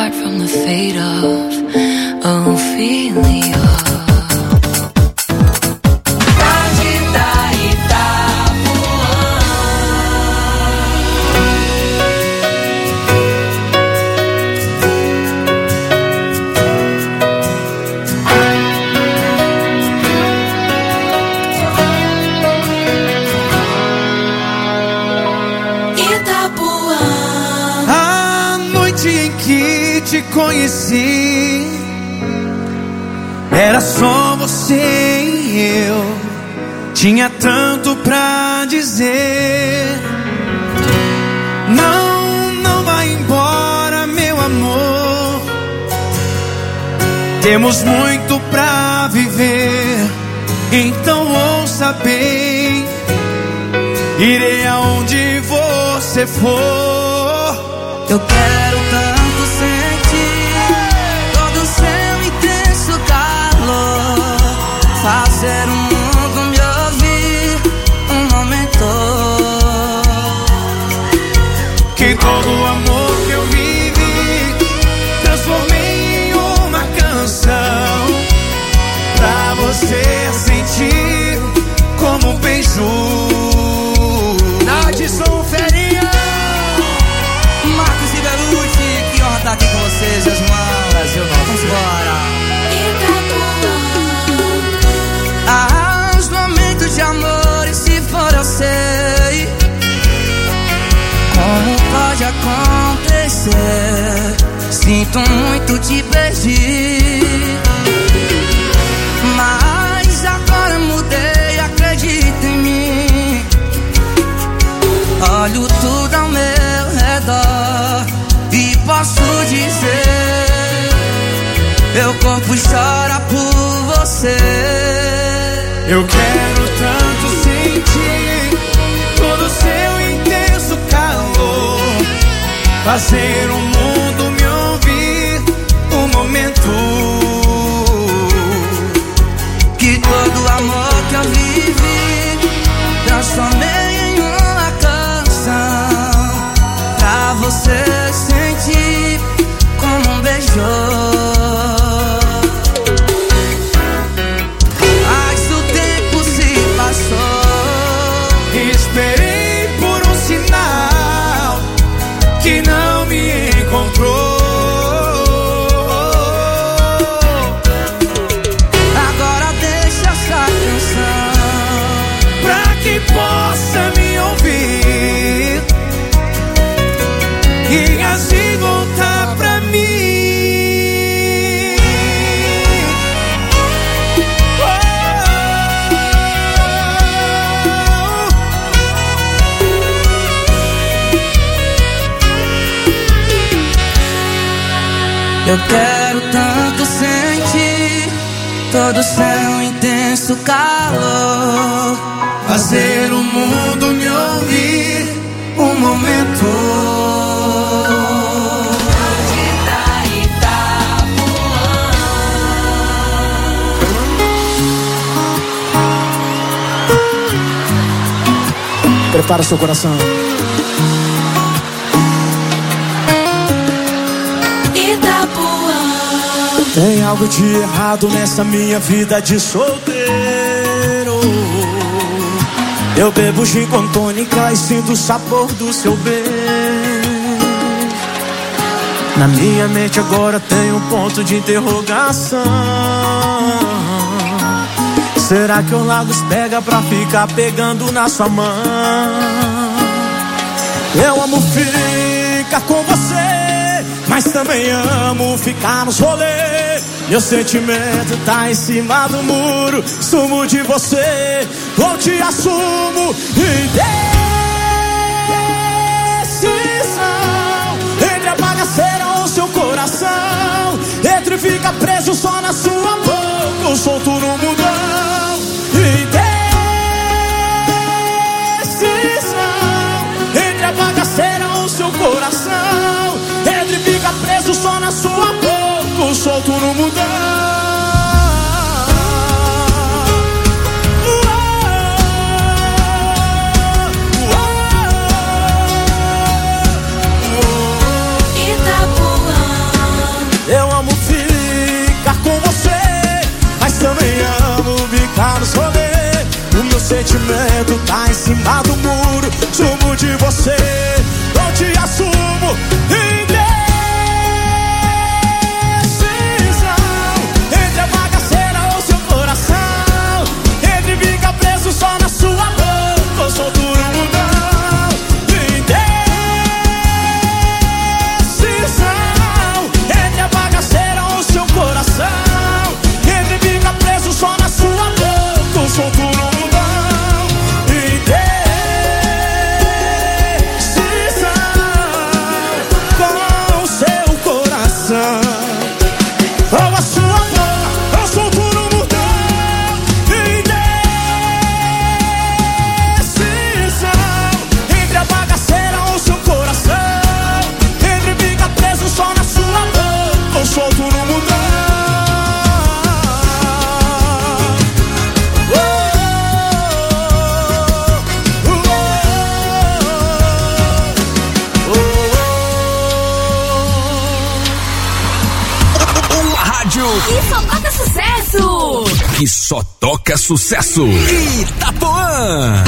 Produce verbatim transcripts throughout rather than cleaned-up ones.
apart from the fate of Ophelia. Te conheci, era só você e eu. Tinha tanto pra dizer. Não, não vai embora, meu amor. Temos muito pra viver. Então ouça bem. Irei aonde você for. Eu quero tanto sentir todo seu intenso calor, fazer o mundo me ouvir um momento. Que todo o amor que eu vivi transformei em uma canção, pra você sentir como um beijo. Nadson Ferinha, Marcos e Belucci, que honra estar aqui com vocês, as mãos, Brasil, vamos embora. Ah, os momentos de amor, e se for eu sei como pode acontecer. Sinto muito te perder, mas agora mudei, acredita em mim. Olho tudo ao meu redor e posso dizer, meu corpo chora por você. Eu quero tanto sentir todo o seu intenso calor, fazer o mundo me ouvir um momento. Que todo o amor que eu vivi transformei em uma canção, pra você sentir como um beijo. Mas o tempo se passou, esperei por um sinal que não me encontrou. Agora deixa essa canção pra que possa me ouvir e assim voltar pra mim. Eu quero tanto sentir todo o seu intenso calor, Fazer o mundo me ouvir um momento. Prepara seu coração. Tem algo de errado nessa minha vida de solteiro. Eu bebo gin com tônica e sinto o sabor do seu beijo. Na minha mente agora tem um ponto de interrogação. Será que o Lagos pega pra ficar pegando na sua mão? Eu amo ficar com você, mas também amo ficar nos rolês. Meu sentimento tá em cima do muro. Sumo de você, ou te assumo. Indecisão entre a bagaceira ou seu coração, entre fica preso só na sua boca ou solto no mundão. Indecisão entre a bagaceira ou seu coração, entre fica preso só na sua boca ou solto no mundão. sentimento tá em cima do muro. Sumo de você, eu te assumo. Indecisão entre a bagaceira ou seu coração, entre ficar preso só na sua boca ou solto no mundão. Indecisão entre a bagaceira ou seu coração, entre ficar preso só na sua boca ou solto no mundão. Solto no mundão. Oh, oh, oh, oh. Uma rádio que só toca sucesso. Que só toca sucesso. Itapuã.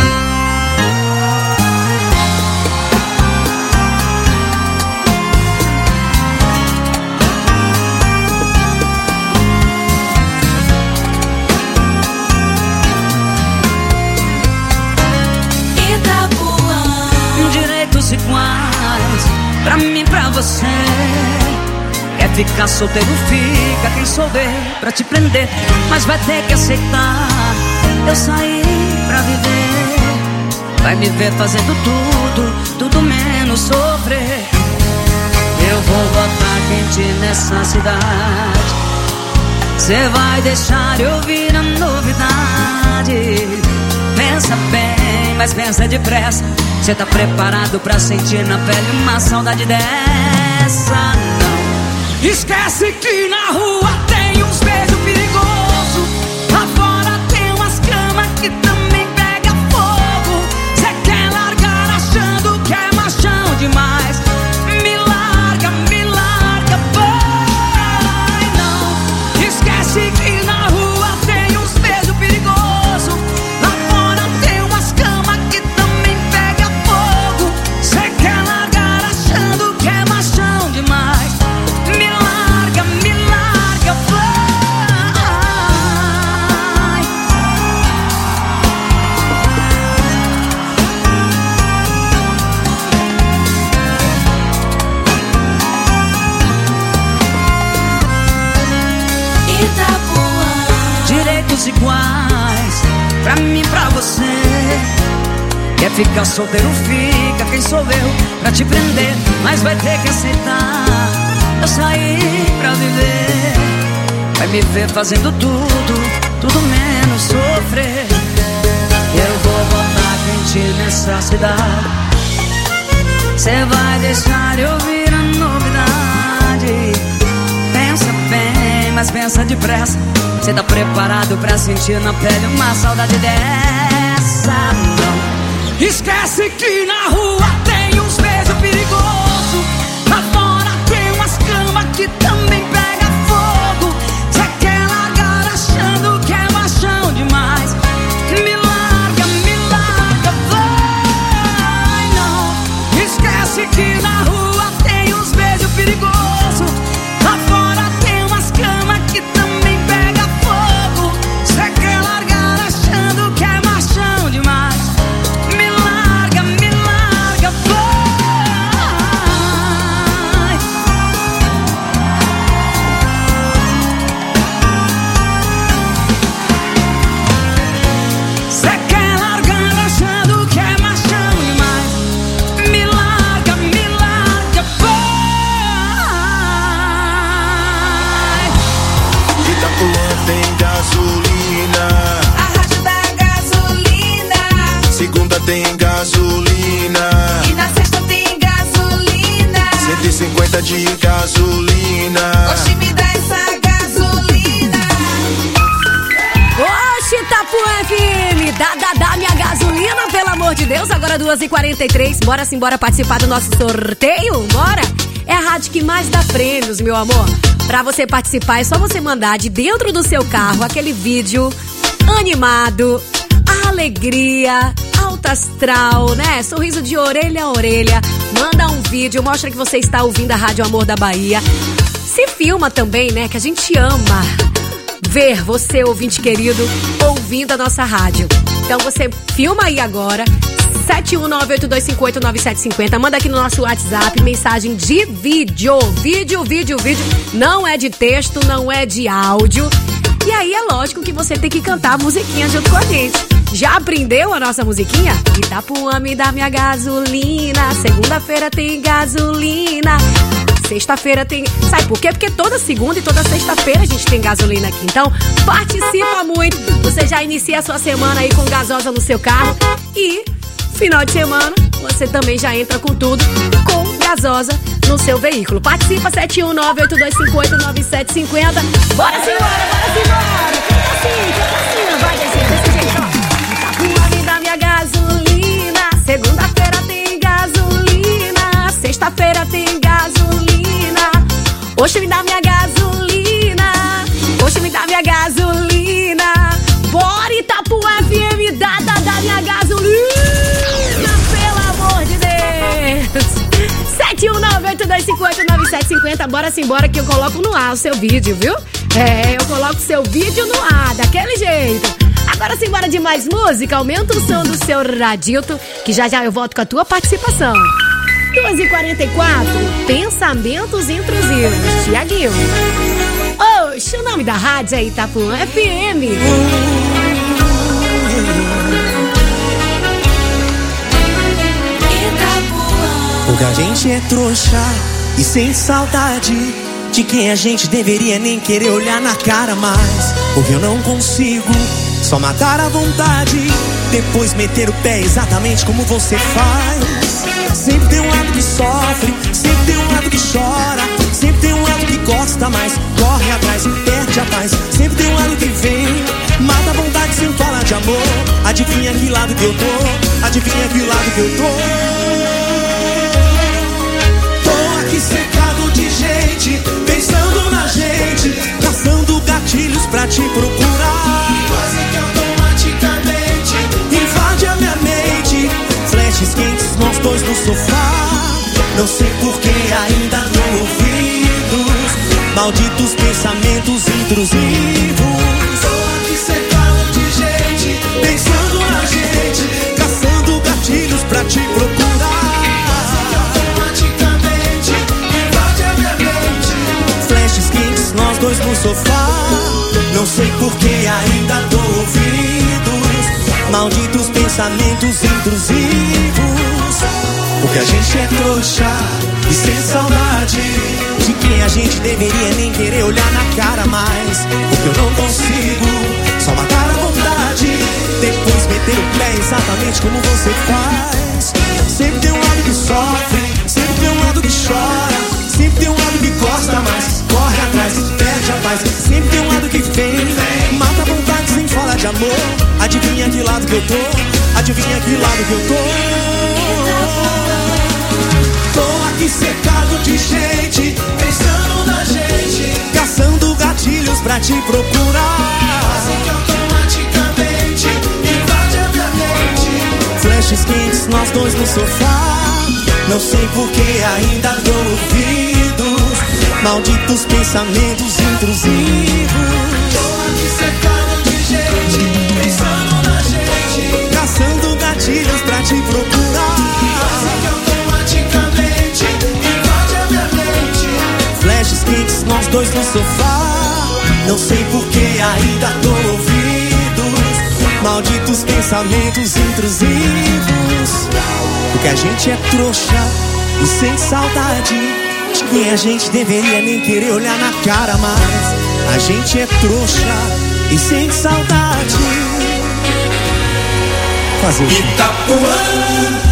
Iguais, pra mim, pra você. Quer ficar solteiro, fica. Quem souber pra te prender, mas vai ter que aceitar. Eu saí pra viver. Vai me ver fazendo tudo, tudo menos sofrer. Eu vou botar quente nessa cidade. Cê vai deixar eu ouvir a novidade. Pensa bem, mas pensa depressa. Cê tá preparado pra sentir na pele uma saudade dessa? Não. Esquece que na rua tem uns beijos perigosos. Lá fora tem umas camas que também pega fogo. Cê quer largar achando que é machão demais. Me larga, me larga, vai. Não. Esquece que na rua tem uns beijos perigosos. Lá fora tem umas camas que também pega fogo. Cê quer largar achando que é machão demais. Me larga, me larga, vai. Itapuã. Direitos iguais, pra mim, pra você. Quer ficar solteiro, fica. Quem sou eu pra te prender, mas vai ter que aceitar. Eu saí pra viver. Vai me ver fazendo tudo, tudo menos sofrer. Eu vou botar quente nessa cidade. Cê vai deixar eu ouvir a novidade. Pensa bem, mas pensa depressa. Cê tá preparado pra sentir na pele uma saudade dessa? Não. Esquece que na rua tem uns beijos perigosos. Lá fora tem umas camas que também pega fogo. Cê quer largar achando que é machão demais. Me larga, me larga, vai. Não. Esquece que na rua tem uns beijos perigosos. Lá fora tem umas camas que também pega fogo. Cê quer largar achando que é machão demais. Me larga, me larga, vai. Cê quer largar achando que é machão demais. Me larga, me larga, vai. Itapuã tem gasolina. A rádio da gasolina. Segunda tem gasolina. E na sexta tem gasolina. cento e cinquenta de gasolina. Oxi, me dá essa gasolina. Oxi, Itapuã F M, dá, dá, dá minha gasolina, pelo amor de Deus. Agora duas e quarenta e três, bora sim, bora participar do nosso sorteio, bora? É a rádio que mais dá prêmios, meu amor. Pra você participar é só você mandar de dentro do seu carro aquele vídeo animado, alegria, alto astral, né? Sorriso de orelha a orelha. Manda um vídeo, mostra que você está ouvindo a Rádio Amor da Bahia. Se filma também, né? Que a gente ama ver você, ouvinte querido, ouvindo a nossa rádio. Então você filma aí agora, sete um nove oito dois cinco oito nove sete cinco zero. Manda aqui no nosso WhatsApp mensagem de vídeo. Vídeo, vídeo, vídeo. Não é de texto, não é de áudio. E aí é lógico que você tem que cantar a musiquinha junto com a gente. Já aprendeu a nossa musiquinha? Itapuã me dá minha gasolina. Segunda-feira tem gasolina. Sexta-feira tem... Sabe por quê? Porque toda segunda e toda sexta-feira a gente tem gasolina aqui. Então, participa muito. Você já inicia a sua semana aí com gasosa no seu carro. E, final de semana, você também já entra com tudo, com gasosa no seu veículo. Participa, sete um nove oito dois cinco oito nove sete cinco zero. Bora simbora, bora simbora. Canta assim, canta assim. Vai desse, desse jeito, ó. Itapuã me dá minha gasolina. Segunda-feira tem gasolina. Sexta-feira tem gasolina. Hoje me dá minha gasolina. Hoje me dá minha gasolina. Bora Itapuã F M, dá, dá, dá minha gasolina. Pelo amor de Deus. sete um nove oito dois cinco oito nove sete cinco zero. Bora simbora que eu coloco no ar o seu vídeo, viu? É, eu coloco o seu vídeo no ar, daquele jeito. Agora simbora de mais música. Aumenta o som do seu radito, que já já eu volto com a tua participação. duas e quarenta e quatro, pensamentos intrusivos. Tiaguinho. Oxe, o nome da rádio é Itapuã F M. Porque a gente é trouxa e sem saudade de quem a gente deveria nem querer olhar na cara mais. Porque eu não consigo só matar a vontade, depois meter o pé exatamente como você faz. Sempre tem um lado que sofre, sempre tem um lado que chora, sempre tem um lado que gosta mais, corre atrás, perde a paz. Sempre tem um lado que vem, mata a vontade sem falar de amor. Adivinha que lado que eu tô, adivinha que lado que eu tô. Tô aqui secado de gente, pensando na gente, traçando gatilhos pra te procurar. Quase que automaticamente invade a minha mente, flashes quentes, nós dois no sofá. Não sei por que ainda dou ouvidos, malditos pensamentos intrusivos. Tô aqui cercado de gente, pensando na gente, caçando gatilhos pra te procurar. Automaticamente invade a minha mente, flashes quentes, nós dois no sofá. Não sei por que ainda dou ouvidos, malditos pensamentos intrusivos. Porque a gente é trouxa e sem saudade de quem a gente deveria nem querer olhar na cara mais. Porque eu não consigo só matar a vontade, depois meter o pé exatamente como você faz. Sempre tem um lado que sofre, sempre tem um lado que chora, sempre tem um lado que gosta mais, corre atrás, perde a paz. Sempre tem um lado que vem, mata a vontade sem falar de amor. Adivinha que lado que eu tô, adivinha que lado que eu tô. Tô aqui cercado de gente, pensando na gente, caçando gatilhos pra te procurar. Quase que automaticamente invade a minha mente, flashes quentes, nós dois no sofá. Não sei por que ainda dou ouvidos, malditos pensamentos intrusivos. Tô aqui cercado de gente, pensando na gente, caçando gatilhos pra te procurar. Quase que automaticamente invade a minha mente, flashes quentes, nós dois no sofá. Não sei por que ainda dou ouvidos, malditos pensamentos intrusivos. Porque a gente é trouxa e sem saudade de quem a gente deveria nem querer olhar na cara mais. A gente é trouxa e sem saudade. Fazer Itapuã.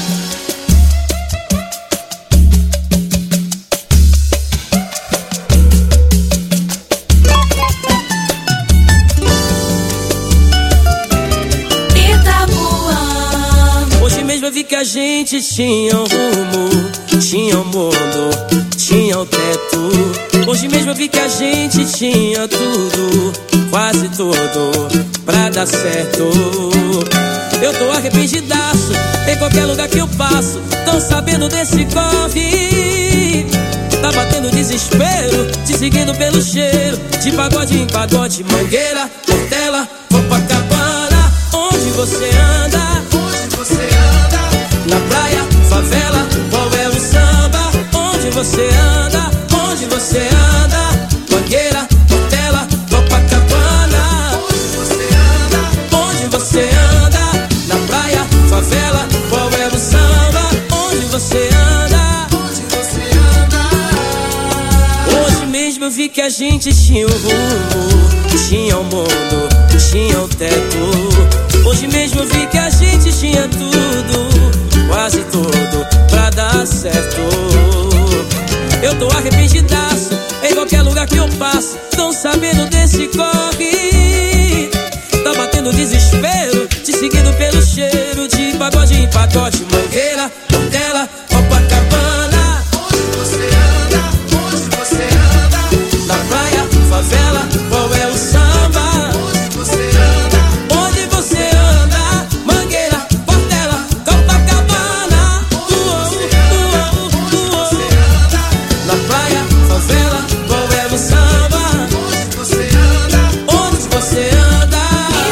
Vi que a gente tinha um rumo, tinha um mundo, tinha um teto. Hoje mesmo eu vi que a gente tinha tudo, quase tudo pra dar certo. Eu tô arrependidaço, em qualquer lugar que eu passo, tão sabendo desse corre. Tá batendo desespero, te seguindo pelo cheiro, de pagode em pagode, Mangueira, Portela, Copacabana. Onde você anda? Onde você anda? Na praia, favela, qual é o samba? Onde você anda? Onde você anda? Mangueira, Portela, Copacabana. Onde você anda? Onde você anda? Na praia, favela, qual é o samba? Onde você anda? Onde você anda? Hoje mesmo eu vi que a gente tinha um rumo, tinha um mundo, tinha um teto. Hoje mesmo eu vi que a gente tinha tudo, quase tudo pra dar certo. Eu tô arrependidaço, em qualquer lugar que eu passo, tão sabendo desse corre. Tá batendo desespero, te seguindo pelo cheiro, de pagode em pagode, Mangueira, Portela, Copacabana. Onde você anda? Onde você anda? Na praia, favela, qual é o samba? Onde você anda? Onde você anda? Mangueira, Portela, Copacabana. Uou, uou, uou. Na praia, favela, qual é o samba? Onde você anda? Onde você anda?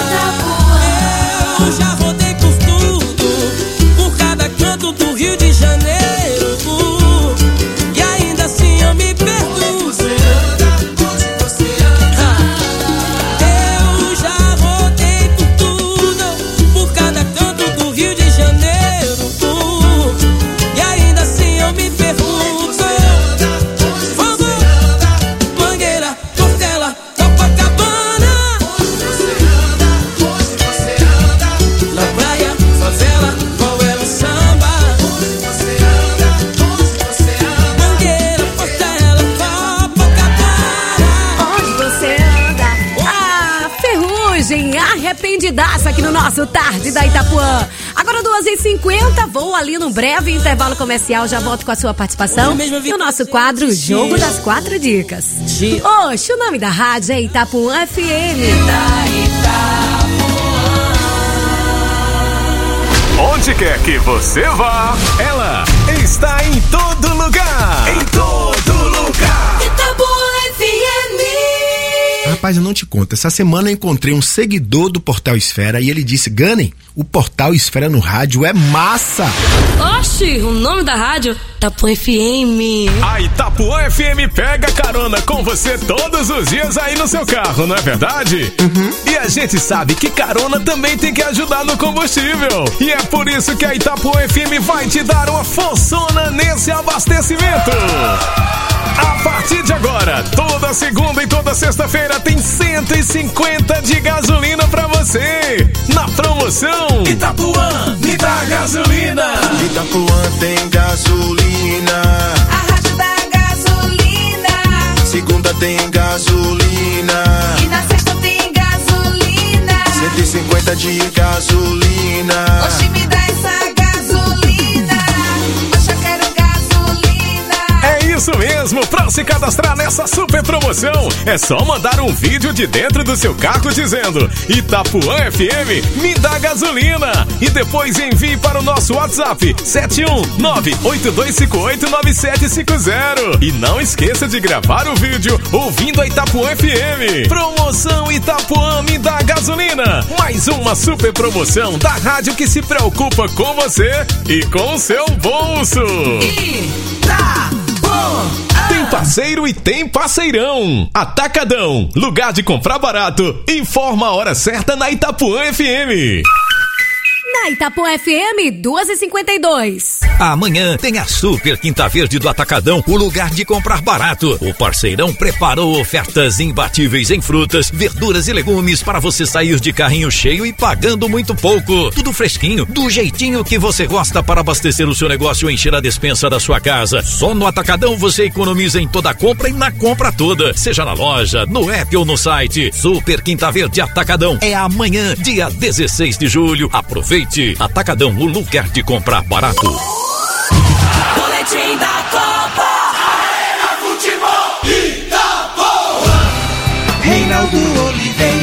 Eu já rodei por tudo, por cada canto do Rio de Janeiro, e ainda assim eu me pergunto. Eu já rodei por tudo, por cada canto do Rio de Janeiro, e ainda assim eu me pergunto. Vamos! Mangueira, Portela, Copacabana. Na praia, favela, qual é o samba? Mangueira, Portela, Copacabana. Onde você anda? Ah, Ferrugem, arrependidaça aqui no nosso Tarde da Itapuã. Agora duas e cinquenta, vou ali num breve intervalo comercial, já volto com a sua participação no nosso quadro Jogo das Quatro Dicas. Oxe, o nome da rádio é Itapuã F M. Onde quer que você vá, ela está em todo lugar. Em todo lugar. Itapuã F M. Rapaz, eu não te conto. Essa semana eu encontrei um seguidor do Portal Esfera e ele disse: Gunny, o Portal Esfera no rádio é massa. Oxi, o nome da rádio? Itapuã F M. A Itapuã F M pega carona com você todos os dias aí no seu carro, não é verdade? Uhum. E a gente sabe que carona também tem que ajudar no combustível. E é por isso que a Itapuã F M vai te dar uma forçona nesse abastecimento. A partir de agora, toda segunda e toda sexta-feira tem cento e cinquenta de gasolina pra você. Na promoção Itapuã me dá gasolina. Itapuã tem gasolina. A rádio da gasolina. Segunda tem gasolina. E na sexta tem gasolina. cento e cinquenta de gasolina. Oxi, me dá essa gasolina. Oxe, eu quero gasolina. É isso mesmo, pra se cadastrar nessa super promoção, é só mandar um vídeo de dentro do seu carro dizendo Itapuã F M me dá gasolina e depois envie para o nosso WhatsApp sete um nove oito dois cinco oito nove sete cinco zero. E não esqueça de gravar o vídeo ouvindo a Itapuã F M. Promoção Itapuã me dá gasolina, mais uma super promoção da rádio que se preocupa com você e com o seu bolso. Tem parceiro e tem parceirão. Atacadão, lugar de comprar barato. Informa a hora certa na Itapuã F M. Na Itapuã F M, duas e cinquenta e dois. Amanhã tem a Super Quinta Verde do Atacadão, o lugar de comprar barato. O parceirão preparou ofertas imbatíveis em frutas, verduras e legumes para você sair de carrinho cheio e pagando muito pouco. Tudo fresquinho, do jeitinho que você gosta para abastecer o seu negócio e encher a despensa da sua casa. Só no Atacadão você economiza em toda a compra e na compra toda, seja na loja, no app ou no site. Super Quinta Verde Atacadão é amanhã, dia dezesseis de julho. Aproveite. Atacadão, o lugar de comprar barato. Boletim da Copa. Arena Futebol Itapuã. Reinaldo Oliveira.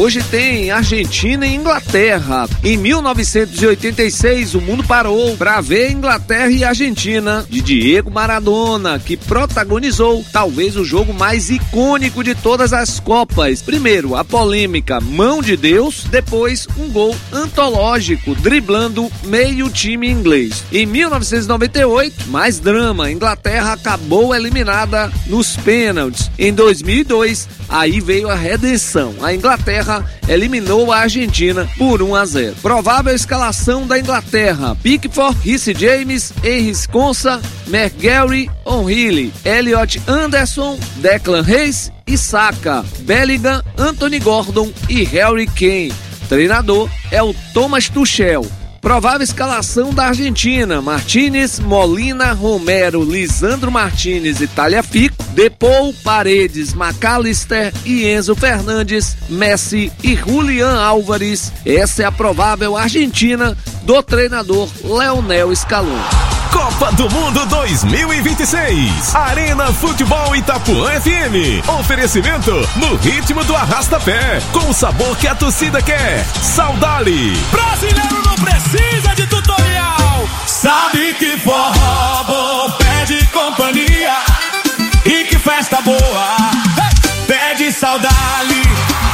Hoje tem Argentina e Inglaterra. Em mil novecentos e oitenta e seis, o mundo parou para ver Inglaterra e Argentina, de Diego Maradona, que protagonizou talvez o jogo mais icônico de todas as Copas. Primeiro, a polêmica Mão de Deus, depois um gol antológico, driblando meio time inglês. Em mil novecentos e noventa e oito, mais drama, a Inglaterra acabou eliminada nos pênaltis. Em dois mil e dois, aí veio a redenção. A Inglaterra eliminou a Argentina por um a zero. Provável escalação da Inglaterra: Pickford, Reece James, Henry Konsa, McGarry, O'Reilly, Elliot Anderson, Declan Rice e Saka, Bellingham, Anthony Gordon e Harry Kane. Treinador é o Thomas Tuchel. Provável escalação da Argentina: Martínez, Molina, Romero, Lisandro Martínez e Tagliafico, Depou, Paredes, McAllister e Enzo Fernandes, Messi e Julián Álvares. Essa é a provável Argentina do treinador Leonel Scaloni. Copa do Mundo dois mil e vinte e seis. Arena Futebol Itapuã F M. Oferecimento no ritmo do arrasta-pé, com o sabor que a torcida quer. Saudali. Brasileiro não precisa de tutorial. Sabe que forró bom pede companhia. E que festa boa pede Saudali.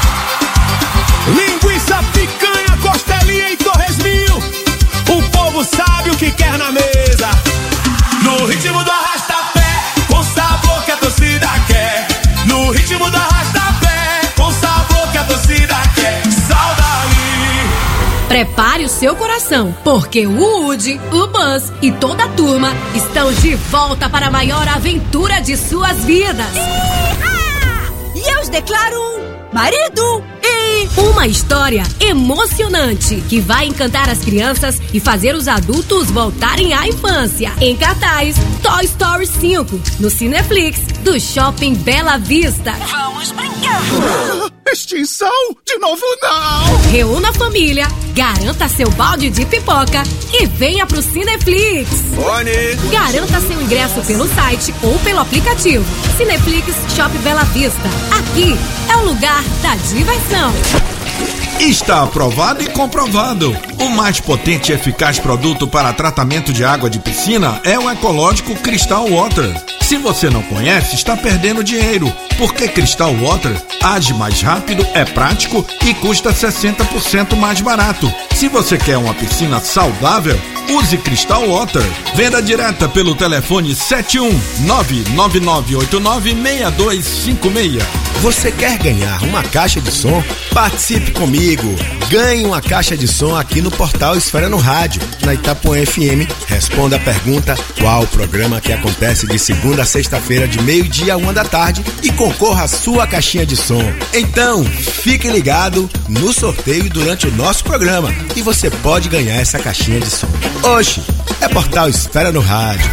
Linguiça, picanha, costelinha e Torres Mil. O povo sabe o que quer na mesa. No ritmo do arrasta-pé, com sabor que a torcida quer. No ritmo do arrasta-pé, com sabor que a torcida quer. Saudali. Prepare o seu coração, porque o Woody, o Buzz e toda a turma estão de volta para a maior aventura de suas vidas. E eu os declaro um marido e... Uma história emocionante que vai encantar as crianças e fazer os adultos voltarem à infância. Em cartaz, Toy Story cinco, no Cineflix, do Shopping Bela Vista. Vamos brincar! Extinção? De novo não! Reúna a família, garanta seu balde de pipoca e venha pro Cineflix. Boni! Garanta seu ingresso pelo site ou pelo aplicativo. Cineflix Shopping Bela Vista. Aqui é o lugar da diversão. Está aprovado e comprovado. O mais potente e eficaz produto para tratamento de água de piscina é o ecológico Crystal Water. Se você não conhece, está perdendo dinheiro, porque Crystal Water age mais rápido, é prático e custa sessenta por cento mais barato. Se você quer uma piscina saudável, use Crystal Water. Venda direta pelo telefone sete um nove nove nove oito nove seis dois cinco seis. Você quer ganhar uma caixa de som? Participe comigo. Ganhe uma caixa de som aqui no portal Esfera no Rádio, na Itapuã F M. Responda a pergunta: qual o programa que acontece de segunda a sexta-feira de meio-dia a uma da tarde, e concorra à sua caixinha de som. Então, fique ligado no sorteio durante o nosso programa e você pode ganhar essa caixinha de som. Oxe, é portal Esfera no Rádio.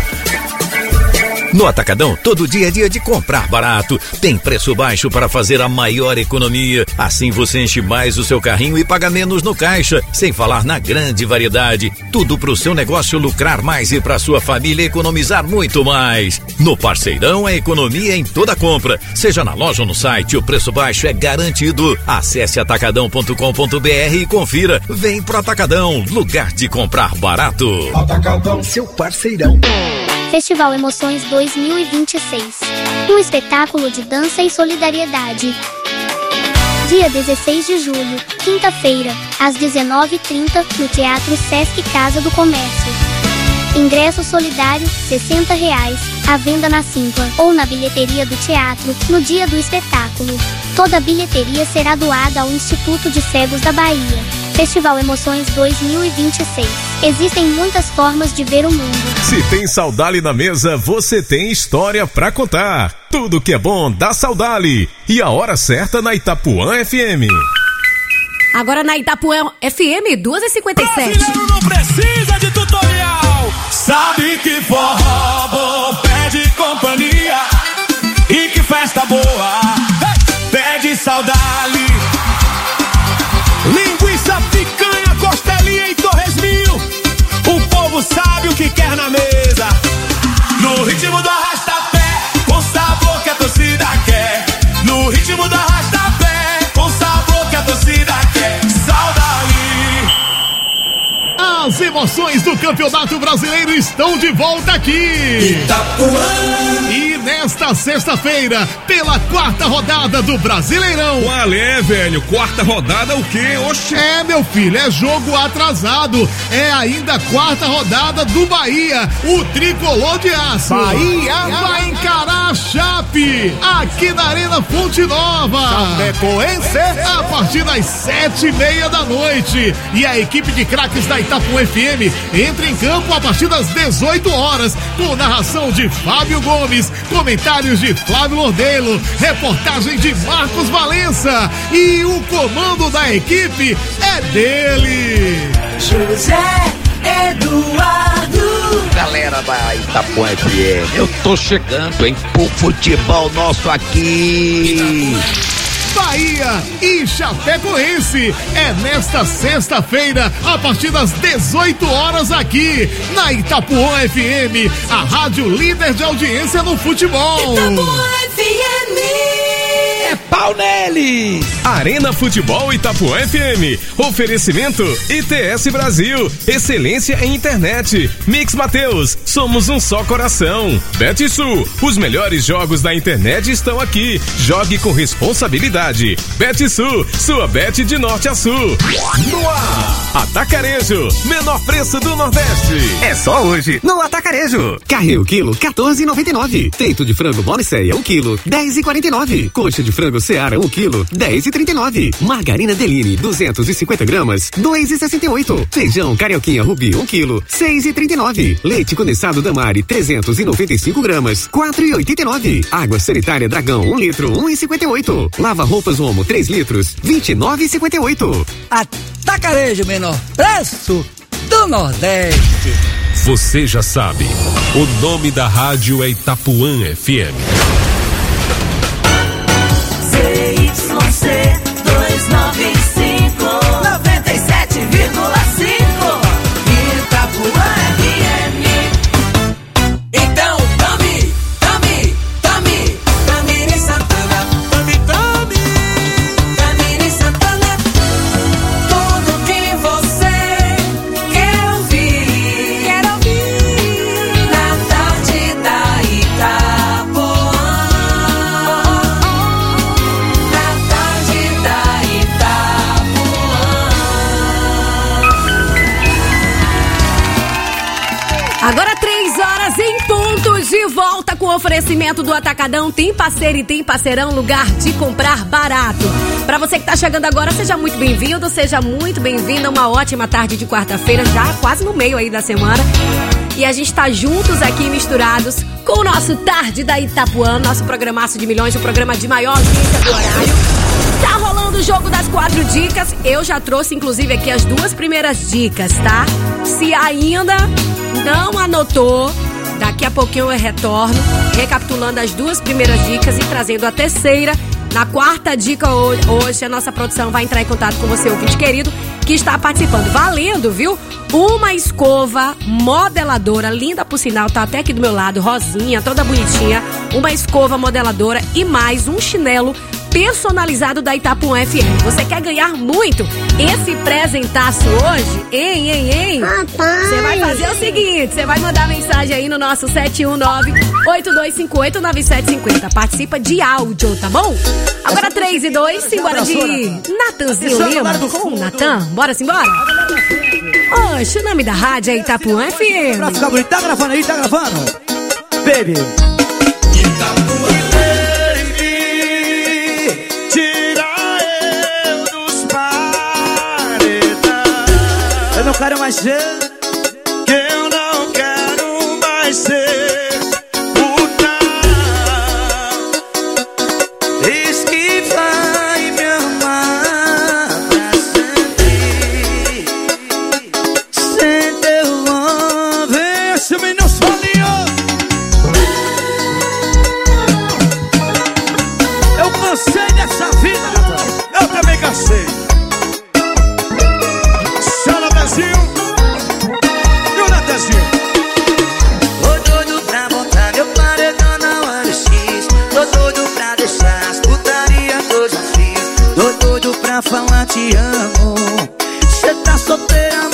No Atacadão, todo dia é dia de comprar barato. Tem preço baixo para fazer a maior economia. Assim você enche mais o seu carrinho e paga menos no caixa. Sem falar na grande variedade. Tudo para o seu negócio lucrar mais e para sua família economizar muito mais. No Parceirão, a economia em toda compra. Seja na loja ou no site, o preço baixo é garantido. Acesse atacadão ponto com ponto br e confira. Vem pro Atacadão, lugar de comprar barato. Atacadão, seu parceirão. Festival Emoções dois mil e vinte e seis. Um espetáculo de dança e solidariedade. Dia dezesseis de julho, quinta-feira, às dezenove e trinta, no Teatro Sesc Casa do Comércio. Ingresso solidário, sessenta reais, à venda na Simpla ou na bilheteria do teatro, no dia do espetáculo. Toda a bilheteria será doada ao Instituto de Cegos da Bahia. Festival Emoções dois mil e vinte e seis. Existem muitas formas de ver o mundo. Se tem Saudali na mesa, você tem história pra contar. Tudo que é bom dá Saudali. E a hora certa na Itapuã F M. Agora na Itapuã F M, duas e cinquenta e sete. Brasileiro não precisa de tutorial. Sabe que forró bom pede companhia. E que festa boa pede Saudali. Linguiça, picanha, costelinha e Torres Mil. O povo sabe o que quer na mesa. No ritmo do arrasta-pé, com sabor que a torcida quer. No ritmo do arrasta-pé, com sabor que a torcida As emoções do Campeonato Brasileiro estão de volta aqui. Itapuã. E nesta sexta-feira, pela quarta rodada do Brasileirão. Qual é, velho? Quarta rodada o quê? Oxe. É, meu filho, é jogo atrasado. É ainda a quarta rodada do Bahia, o tricolor de aço. Bahia vai encarar a Chape aqui na Arena Fonte Nova. Chapecoense. A partir das sete e meia da noite. E a equipe de craques da Itapuã F M entra em campo a partir das dezoito horas, com narração de Fábio Gomes, comentários de Flávio Lordelo, reportagem de Marcos Valença e o comando da equipe é dele, José Eduardo. Galera da Itapuã F M, eu tô chegando, hein, pro futebol nosso aqui. Bahia e Chapecoense é nesta sexta-feira a partir das dezoito horas aqui na Itapuã F M, a rádio líder de audiência no futebol. Itapuã F M. É pau neles! Arena Futebol Itapuã F M. Oferecimento I T S Brasil. Excelência em internet. Mix Mateus. Somos um só coração. BetSul. Os melhores jogos da internet estão aqui. Jogue com responsabilidade. BetSul. Sua bet de norte a sul. No ar. Atacarejo. Menor preço do Nordeste. É só hoje no Atacarejo. Carré o quilo quatorze e noventa e nove. Peito de frango Bonicéia um quilo dez e quarenta e nove. Coxa de frango Seara um quilo dez e trinta e nove. Margarina Deline duzentos e cinquenta gramas dois e sessenta e oito. Feijão Carioquinha Rubi um quilo seis e trinta e nove. Leite condensado Damari trezentos e noventa e cinco gramas quatro e oitenta e nove. Água sanitária Dragão um litro um e cinquenta e oito. Lava roupas Omo três litros vinte e nove e cinquenta e oito. Atacarejo, menor preço do Nordeste. Você já sabe, o nome da rádio é Itapuã F M. Z Y C duzentos e noventa e cinco, noventa e sete vírgula cinco. Itapuã F M. Então, tome, tome, tome, Tamiri Santana. Tome, tome, Tamiri Santana. Tudo que você quer ouvir, quer ouvir na tarde da Itapuã. Agora três horas em ponto, de volta com o oferecimento do Atacadão. Tem parceiro e tem parceirão, lugar de comprar barato. Pra você que tá chegando agora, seja muito bem-vindo, seja muito bem-vinda. Uma ótima tarde de quarta-feira, já quase no meio aí da semana. E a gente tá juntos aqui, misturados, com o nosso Tarde da Itapuã, nosso programaço de milhões, o programa de maior audiência do horário. Tá rolando o jogo das quatro dicas. Eu já trouxe, inclusive, aqui as duas primeiras dicas, tá? Se ainda não anotou, daqui a pouquinho eu retorno, recapitulando as duas primeiras dicas e trazendo a terceira. Na quarta dica hoje, a nossa produção vai entrar em contato com você, ouvinte querido, que está participando. Valendo, viu? Uma escova modeladora, linda por sinal, tá até aqui do meu lado, rosinha, toda bonitinha. Uma escova modeladora e mais um chinelo personalizado da Itapuã F M. Você quer ganhar muito esse presentaço hoje? Hein, hein, hein? Você vai fazer o seguinte, você vai mandar mensagem aí no nosso sete um nove, oito dois cinco oito, nove sete cinco zero. Participa de áudio, tá bom? Agora três e dois, simbora de Natanzinho Lima com o Natan. Bora simbora? Oxe, o nome da rádio é Itapuã F M. Pra ficar bonito, tá gravando aí, tá gravando? Baby. Eu não quero mais ser, que eu não quero mais ser puta. Diz que vai me amar pra sempre. Sem teu love, esse menino solinho. Eu cansei dessa vida, Natal. Eu também cansei.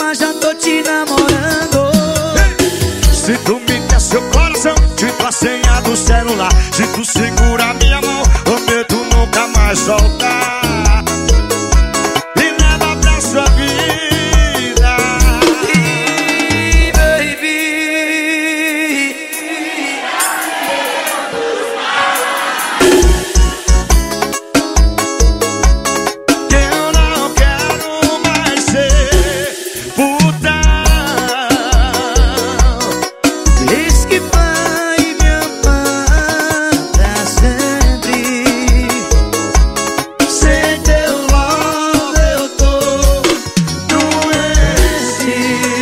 mas já tô te namorando. Se tu me der seu coração, te dou a senha do celular. Se tu segura minha mão, prometo nunca mais soltar. Me leva pra sua vida, baby. Eu não quero mais ser putão. Diz que vai me amar pra sempre. Sem teu love eu tô doente.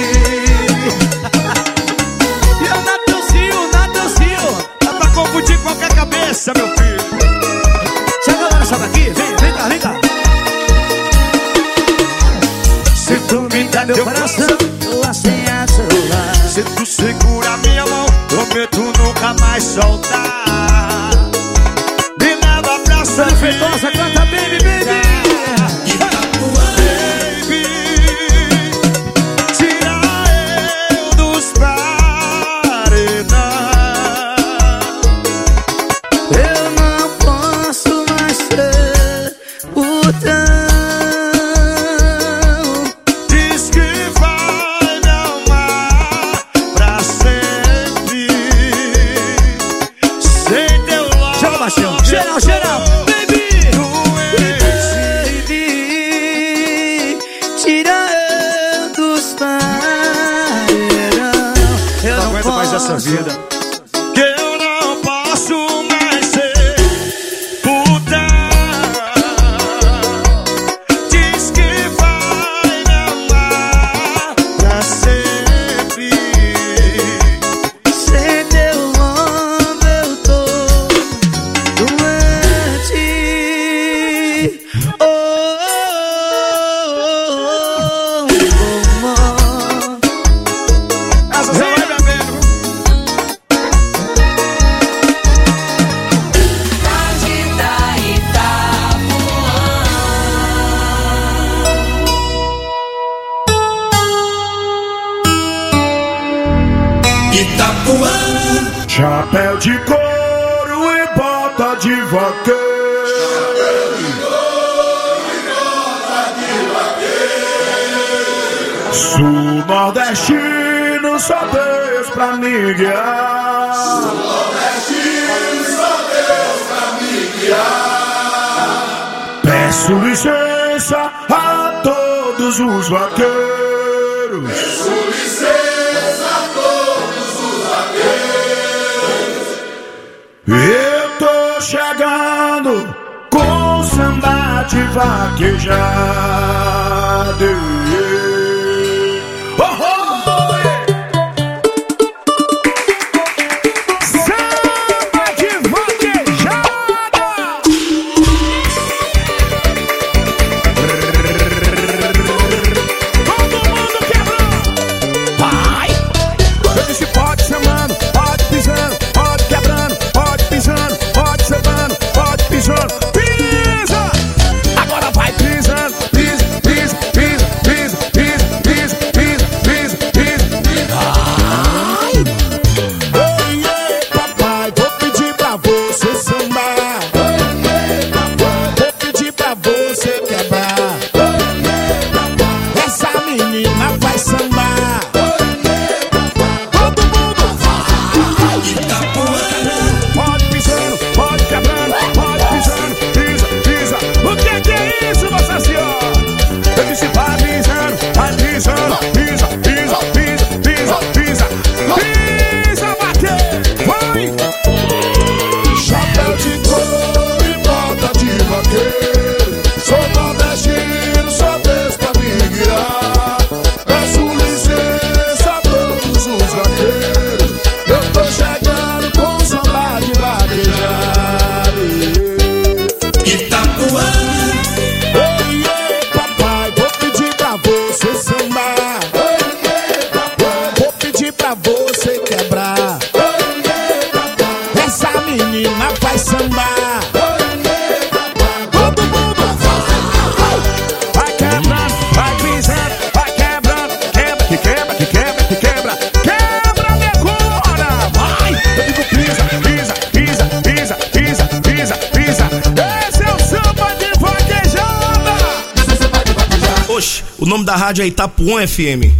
E eu Natanzinho, Natanzinho, dá pra confundir qualquer cabeça, meu filho. Chega agora, sobe aqui, vem, vem cá, vem cá. Se tu me der Meu coração, tua senha do celular. se tu segura minha mão, prometo nunca mais soltar. Me leva pra sua vida, Feitosa, canta baby, baby. baby. Tira eu dos paredão. Eu não posso mais ser putão. Diz que vai me amar pra sempre. Sem teu love. Chega, baixão. Geral, geral. Baby. Baby. Tira eu dos paredão. Eu Não não aguento mais essa posso. vida. Que eu não posso mais ser putão. Diz que vai me amar pra sempre. Sem teu love eu tô doente. Oh, oh, oh, oh, oh. Essa só vai bebendo. Chapéu de couro e bota de vaqueiro. Sul nordestino, só Deus pra me guiar. Sul nordestino, só Deus pra me guiar. Peço licença a todos os vaqueiros. Peço licença a todos os vaqueiros. Eu tô chegando com samba de vaquejada. Oh, oh, samba de vaquejada. Todo mundo quebrando. Vai. Eu disse pode chamando, pode pisando, pode quebrando, pode pisando, pode sambando, pode pisando. Pisa. Agora vai pisando, pisa, pisa, pisa, pisa, pisa, pisa, pisa, pisa, pisa, pisa. Ai. Ei, ei, papai, vou pedir pra você sambar. Vou pedir pra você quebrar. Essa menina vai sambar. Todo mundo vai. Pode pisando, pode quebrando, pode pisando, pisa, pisa. O que que é isso, Nossa Senhora? Eu disse vai pisando, vai pisando, pisa, pisa, pisa, pisa, pisa, pisa, bater, vai. Chapéu de couro e bota de vaqueiro. Sou nordestino, só Deus pra me guiar. Peço da rádio é Itapuã F M.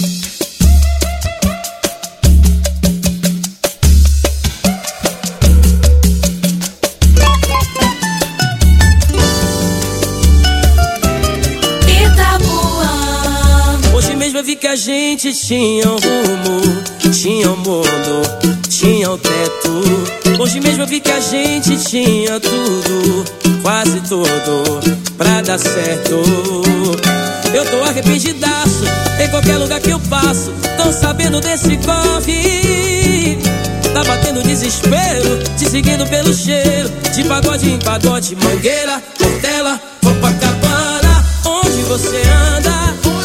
Eu vi que a gente tinha um rumo, tinha um mundo, tinha um teto. Hoje mesmo eu vi que a gente tinha tudo, quase tudo, pra dar certo. Eu tô arrependidaço, em qualquer lugar que eu passo, tão sabendo desse corre. Tá batendo desespero, te seguindo pelo cheiro, de pagode em pagode, Mangueira, Portela, Copacabana. Onde você anda?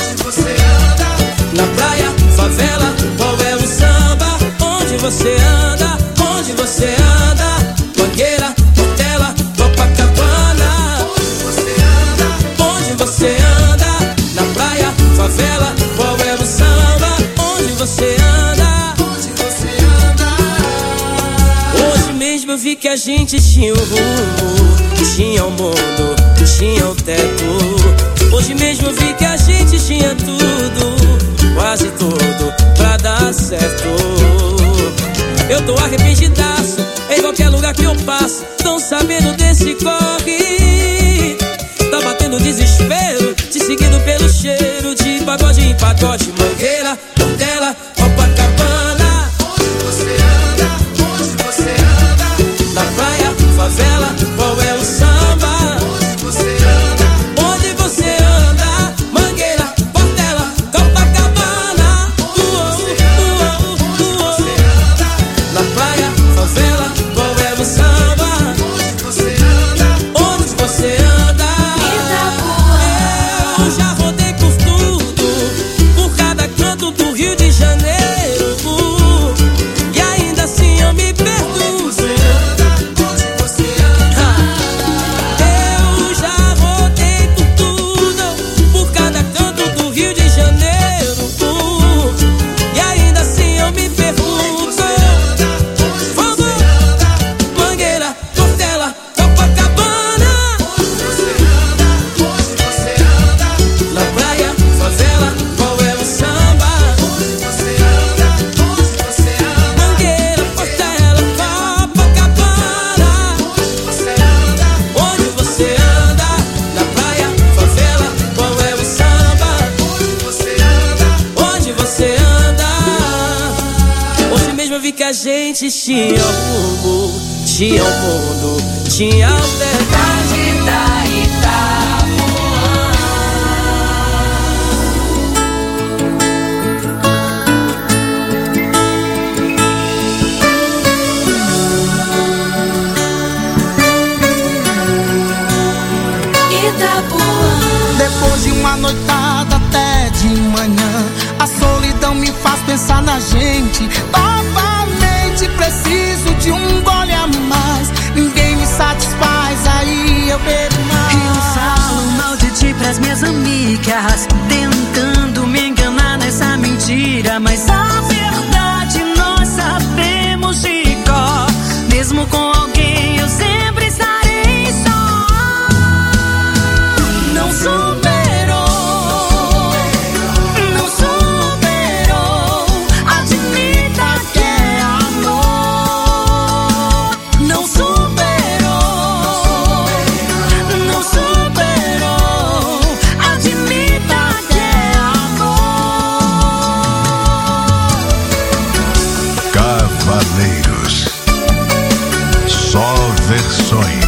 Na praia, favela, qual é o samba? Onde você anda? Onde você anda? Mangueira, Portela, Copacabana. Onde você anda? Onde você anda? Na praia, favela, qual é o samba? Onde você anda? Onde você anda? Hoje mesmo eu vi que a gente tinha um rumo, tinha um mundo, tinha um teto. Hoje mesmo eu vi que a gente tinha tudo, quase tudo, pra dar certo. Eu tô arrependidaço, em qualquer lugar que eu passo, tão sabendo desse corre. Tá batendo desespero, te seguindo pelo cheiro, de pagode em pagode, Mangueira, Portela, Copacabana. Onde você anda? Onde você anda? Na praia, favela, qual é o samba? Onde você anda? Onde você anda? Mangueira, Portela, Copacabana. Na praia, favela, qual é o samba? Onde você anda? Onde você anda? Eu já rodei por tudo, por cada canto do Rio de Janeiro, e ainda assim eu me pergunto. Eu já rodei por tudo, por cada canto do Rio de Janeiro, e ainda assim eu me pergunto. Fogo, Mangueira, Portela, Copacabana. Na praia, favela, qual é o samba? Mangueira, Portela, Copacabana. Onde você anda? Na praia, favela, qual é o samba? Onde você anda? Hoje mesmo eu vi que a gente tinha rumo, tinha um mundo, tinha alternatividade da Depois de uma noitada até de manhã, a solidão me faz pensar na gente. Novamente preciso de um gole a mais. Ninguém me satisfaz, aí eu bebo mais. Eu falo mal de ti pras minhas amigas, tentando me enganar nessa mentira, mas a verdade nós sabemos de cor. Mesmo com alguém eu sempre estarei só. Não superou, não superou. Admita que é amor. Não superou, não superou. Admita que é amor. Cavaleiros, só versões.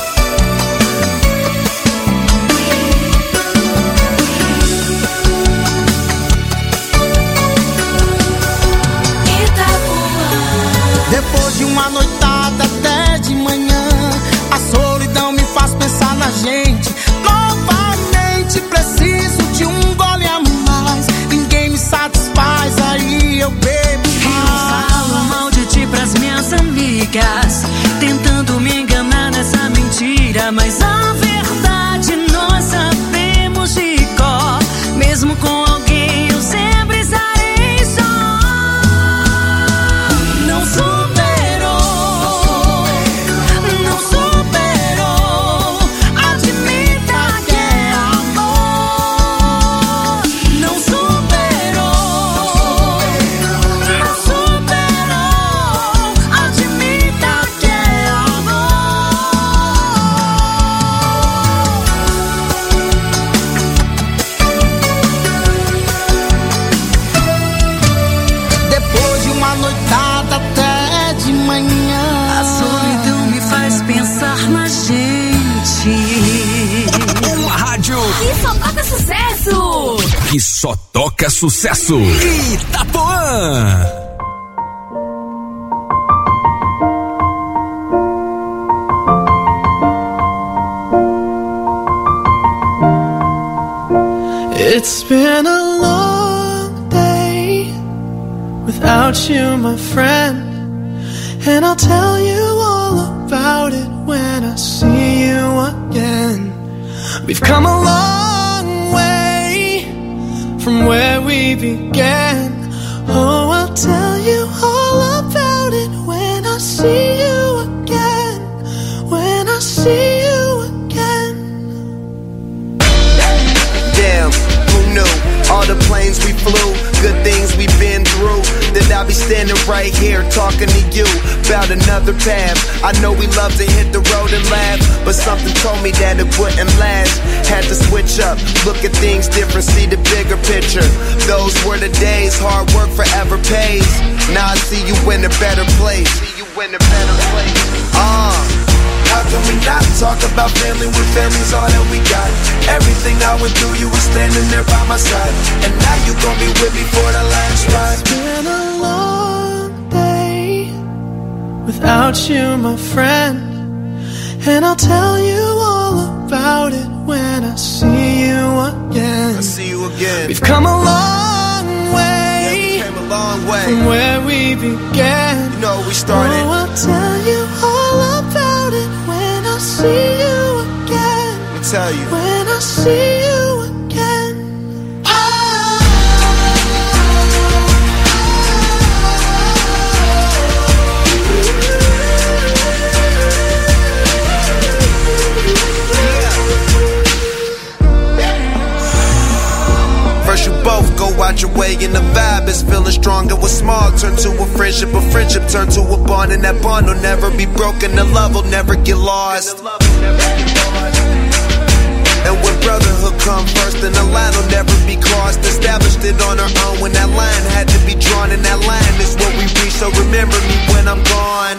Depois de uma noitada até de manhã, a solidão me faz pensar na gente. Novamente preciso de um gole a mais. Ninguém me satisfaz, aí eu bebo mais. Eu falo mal de ti pras minhas amigas, tentando me enganar nessa só toca sucesso. Que só toca sucesso. Itapuã. It's been a long day without you, my friend, and I'll tell you all about it when I see you again. We've come a long way from where we began. Oh, I'll tell you all about it when I see you again. When I see you again. Damn, who knew? All the planes we flew, good things we've been through. That I'll be standing right here talking to you about another path. I know we love to hit the road and laugh, but something told me that it wouldn't last. Had to switch up, look at things different, see the bigger picture. Those were the days, hard work forever pays. Now I see you in a better place. See you in a better place. Ah. Uh. How can we not talk about family when family's all that we got? Everything I went through, you were standing there by my side, and now you gon' be with me for the last ride. It's been a long day without you, my friend, and I'll tell you all about it when I see you again. I see you again. We've come a long way, yeah, we came a long way from where we began. You know we started. Oh, I'll tell you all about it when I see you again. Let me tell you. When I see you again. First you both go out your way and the vibe is feeling strong. And what's small turn to a friendship, a friendship turn to a bond, and that bond will never be broken, the love will never get lost. And when brotherhood come first, then the line will never be crossed. Established it on our own when that line had to be drawn, and that line is what we reach, so remember me when I'm gone.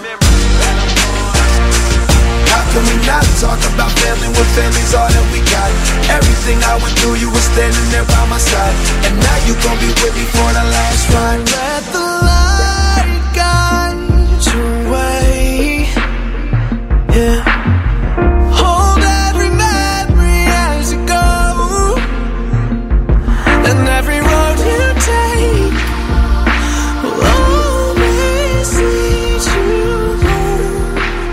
How can we not talk about family when family's all that we got? Everything I went through, you were standing there by my side, and now you gon' be with me for the last ride. Let the light guide your way. Yeah. Hold every memory as you go, and every road you take will always lead you home.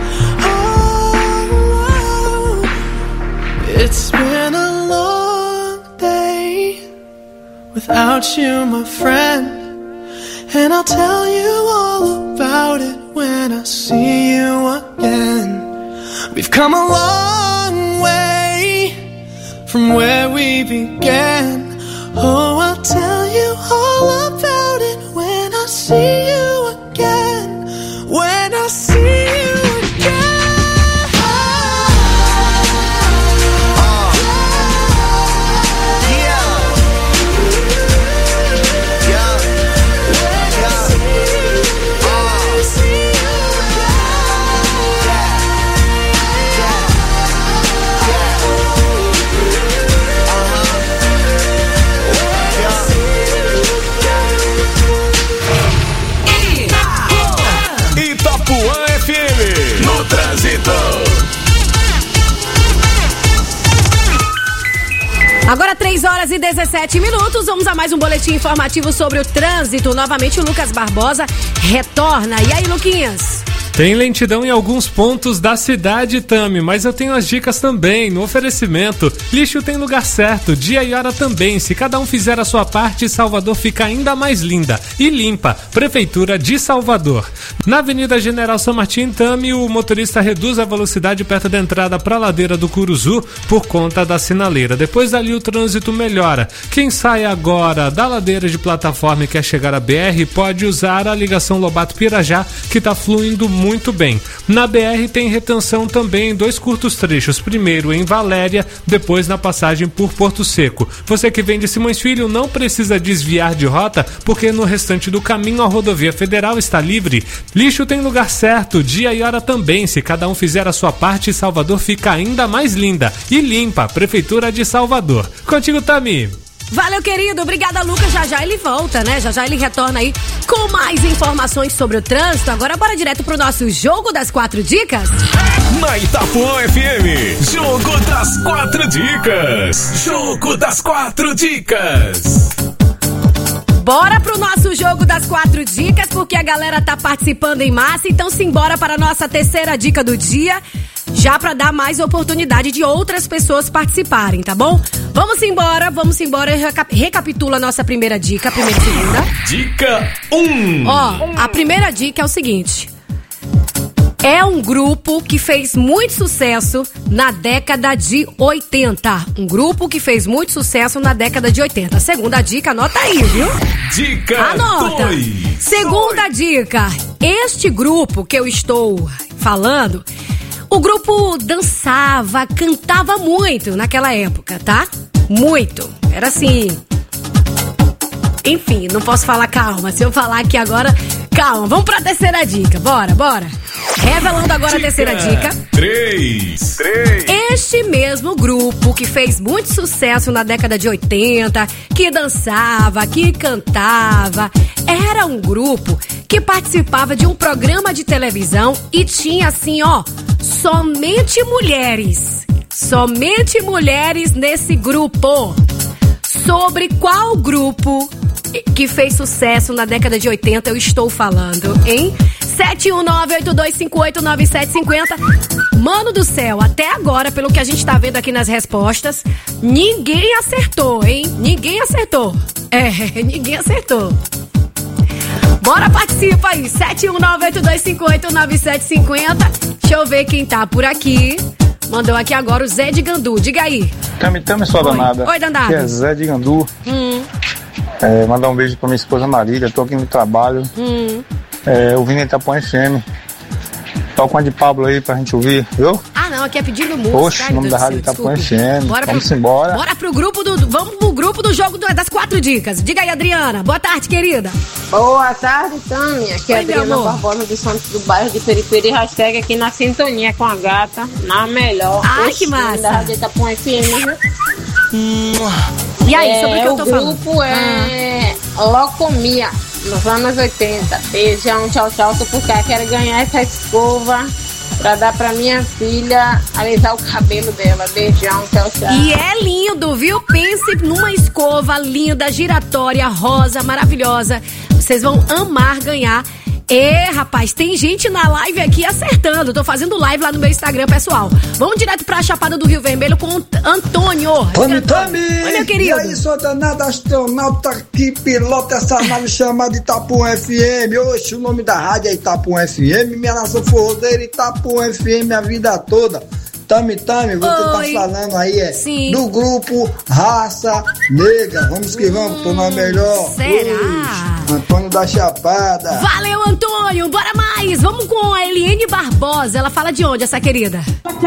Oh, it's been a long day without you, my friend, and I'll tell you all about it when I see you again. We've come a long way from where we began. Oh, I'll tell you all about it when I see you again. When I see you again. Agora três horas e dezessete minutos, vamos a mais um boletim informativo sobre o trânsito. Novamente o Lucas Barbosa retorna. E aí, Luquinhas? Tem lentidão em alguns pontos da cidade, Tami, mas eu tenho as dicas também. No oferecimento, lixo tem lugar certo, dia e hora também. Se cada um fizer a sua parte, Salvador fica ainda mais linda e limpa. Prefeitura de Salvador. Na Avenida General São Martim, Tami, o motorista reduz a velocidade perto da entrada para a ladeira do Curuzu por conta da sinaleira. Depois dali o trânsito melhora. Quem sai agora da ladeira de plataforma e quer chegar a B R pode usar a ligação Lobato-Pirajá, que está fluindo muito muito bem. Na B R tem retenção também em dois curtos trechos, primeiro em Valéria, depois na passagem por Porto Seco. Você que vem de Simões Filho não precisa desviar de rota, porque no restante do caminho a rodovia federal está livre. Lixo tem lugar certo, dia e hora também. Se cada um fizer a sua parte, Salvador fica ainda mais linda e limpa. Prefeitura de Salvador. Contigo, Tami. Valeu, querido. Obrigada, Lucas. Já já ele volta, né? Já já ele retorna aí com mais informações sobre o trânsito. Agora bora direto pro nosso Jogo das Quatro Dicas. Na Itapuã F M, Jogo das Quatro Dicas. Jogo das Quatro Dicas. Bora pro nosso Jogo das Quatro Dicas, porque a galera tá participando em massa. Então simbora para a nossa terceira dica do dia, já para dar mais oportunidade de outras pessoas participarem, tá bom? Vamos embora, vamos embora. Recap- recapitula a nossa primeira dica, a primeira e segunda. Dica um. Ó, a primeira dica é o seguinte. É um grupo que fez muito sucesso na década de oitenta. Um grupo que fez muito sucesso na década de oitenta. Segunda dica, anota aí, viu? Dica Anota. dois. Segunda dica. Este grupo que eu estou falando, o grupo dançava, cantava muito naquela época, tá? Muito. Era assim... Enfim, não posso falar calma. Se eu falar aqui agora... Calma, vamos pra terceira dica. Bora, bora. Revelando agora dica a terceira dica. Três. Três. Este mesmo grupo que fez muito sucesso na década de oitenta, que dançava, que cantava, era um grupo que participava de um programa de televisão e tinha assim, ó, somente mulheres. Somente mulheres nesse grupo. Sobre qual grupo que fez sucesso na década de oitenta eu estou falando, hein? sete um nove, oito dois cinco oito, nove sete cinco zero. Mano do céu, até agora, pelo que a gente tá vendo aqui nas respostas, ninguém acertou, hein? Ninguém acertou. É, ninguém acertou. Bora, participa aí. sete um nove, oito dois cinco oito, nove sete cinco zero. Deixa eu ver quem tá por aqui. Mandou aqui agora o Zé de Gandu. Diga aí. Tami, Tami, sua danada. Oi, danada. Aqui é Zé de Gandu. Hum. É, mandar um beijo pra minha esposa Marília. Tô aqui no trabalho. Hum. É, ouvindo Itapuã F M. Toca uma de Pablo aí pra gente ouvir, viu? Ah, não, aqui é pedindo música. Oxe, o nome da rádio Itapuã F M. Bora Vamos pro, embora. Bora pro grupo do. Vamos pro grupo do jogo do- das quatro dicas. Diga aí, Adriana. Boa tarde, querida. Boa tarde, Tami. Aqui é a Oi, meu Adriana amor. Barbosa dos Santos do bairro de Periperi. Hashtag aqui na sintonia com a gata, na melhor. Ai, Oxe, que massa. Da Rádio Itapuã F M, viu? E aí, é, sobre o que eu tô o falando? grupo é Locomia, nos anos oitenta. Beijão, tchau, tchau. Tô por cá, quero ganhar essa escova pra dar pra minha filha alisar o cabelo dela. Beijão, tchau, tchau. E é lindo, viu? Pense numa escova linda, giratória, rosa, maravilhosa. Vocês vão amar ganhar. É, rapaz, tem gente na live aqui acertando. Tô fazendo live lá no meu Instagram, pessoal. Vamos direto pra Chapada do Rio Vermelho com o Antônio. Tami, Tami! Oi, meu querido. E aí, sua danada astronauta que pilota essa nave chamada Itapuã F M. Oxe, o nome da rádio é Itapuã F M. Minha nação forrozeira, Itapuã F M a vida toda. Tami, Tami, você Oi. tá falando aí é Sim. do grupo Raça Negra. Vamos que vamos, tô na melhor. será? Oxe, Antônio da Chapada. Valeu, Antônio. Bora mais. Vamos com a Eliane Barbosa. Ela fala de onde, essa querida?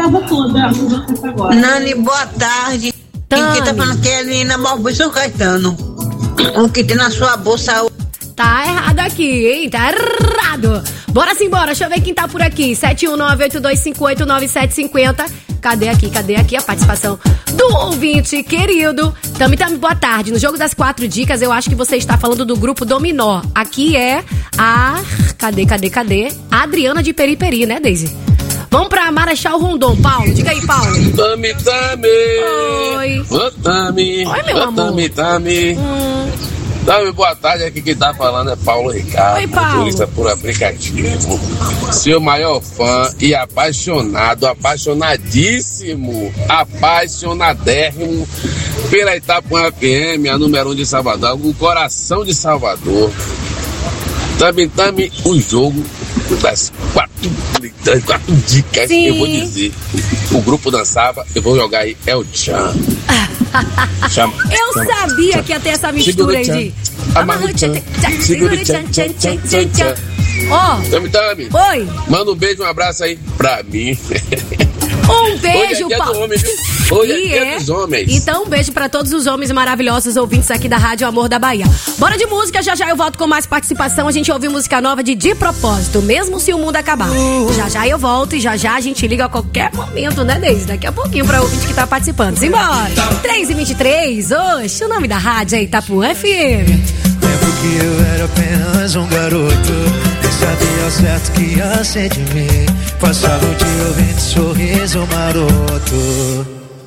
Nani, boa tarde. Quem tá falando que é Lina Barbosa, São Caetano. O que tem na sua bolsa. Tá errado aqui, hein? Tá errado. Bora sim, bora. Deixa eu ver quem tá por aqui. sete um nove, oito dois cinco oito, nove sete cinco zero. Cadê aqui? Cadê aqui a participação do ouvinte querido? Tami, Tami, boa tarde. No jogo das quatro dicas, eu acho que você está falando do grupo Dominó. Aqui é a... Cadê, cadê, cadê? A Adriana de Periperi, né, Daisy? Vamos pra Marechal Rondon. Paulo, diga aí, Paulo. Tami, Tami. Oi. Ô, Tami. Oi, meu Ô, amor. Tami, Tami. Hum. Tami, boa tarde. Aqui quem tá falando é Paulo Ricardo. Oi, Paulo. Motorista por aplicativo. Seu maior fã e apaixonado, apaixonadíssimo, apaixonadérrimo pela Itapuã F M, a número um de Salvador, o coração de Salvador. Tami, Tami, o jogo das quatro, das quatro dicas Sim. que eu vou dizer. O grupo dançava, eu vou jogar aí, é o Tchan. Chama, Eu chama, sabia tchan. que ia ter essa mistura aí Segura de... o tchan, amarra o tchan, segura o tchan, tchan, tchan, tchan, tchan. Ó. Oh. Tami, Tami. Oi. Manda um beijo, um abraço aí pra mim. Um beijo, Hoje é dia pa... do homem, viu? Hoje é dia é. dos homens. Então, um beijo pra todos os homens maravilhosos ouvintes aqui da Rádio Amor da Bahia. Bora de música, já já eu volto com mais participação. A gente ouve música nova de De Propósito, mesmo se o mundo acabar. Já já eu volto e já já a gente liga a qualquer momento, né, Deise? Daqui a pouquinho pra ouvinte que tá participando. Simbora! três e vinte e três, oxe, o nome da rádio é Itapuã F M. Lembro que eu era apenas um garoto, nem sabia ao certo que ia ser de mim. Passava o dia ouvindo sorriso maroto.